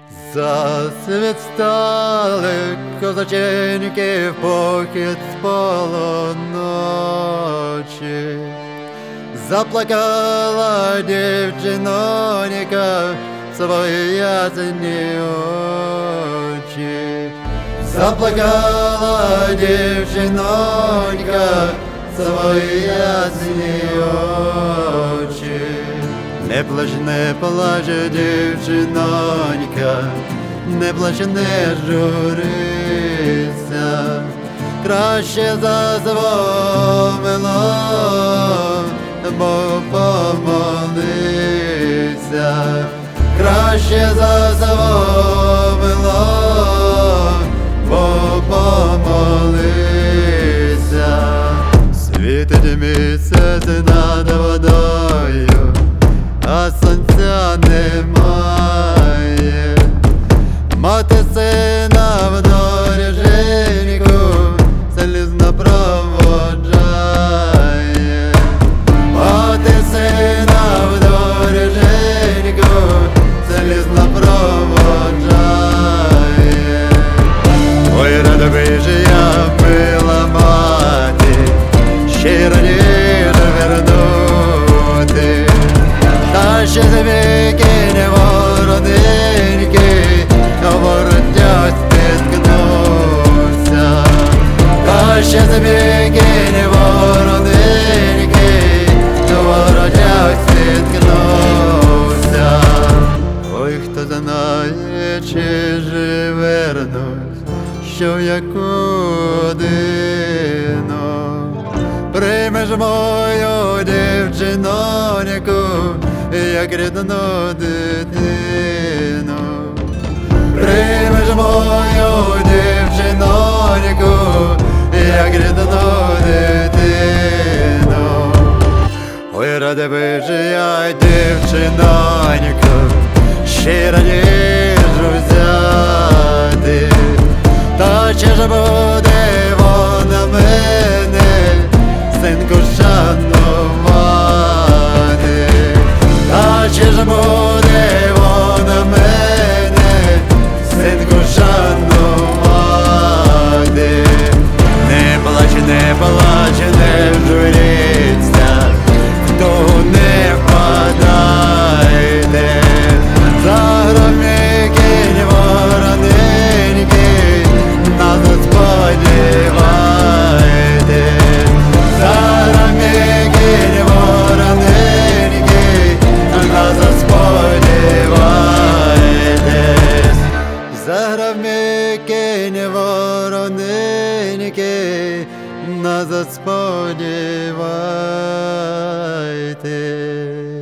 Засвітстали козаченьки в похід з полуночі. Заплакала дівчинонька в свої ясні очі. Заплакала дівчинонька в свої ясні очі. Не плач, дівчинонька, не плач, не журися, краще за свого милого Бо помолися, краще за свого милого Бо помолися. Світить місяць над водою, а сонця немає. Мати сина в доріженьку залізно проводжає. Мати сина в доріженьку залізно проводжає. Ой, рада би ж я, мила мати, ще раніше вернути. Та ще звіки вороненьки на воротях спіткнувся. Та ще звіки вороненьки на воротях спіткнувся. Ой, хто знає, чи ж вернусь, що в яку годину приймеш мою дівчиноньку, як рідну дитину. Приймеш мою дівчиноньку, як рідну дитину. Ой, рада би ж я, дівчиноньку, ще раніше взяти. Та чи ж буде вона мене, синку, шанувати? Та чи ж буде вона мене, синку, шанувати? Не плач, не плач, не журіться, хто не впадайте. За громі кінь вороненький, нас сподівайте. За громі кінь вороненький, нас сподівайтесь. За громі кінь вороненький, нас сподівайтесь.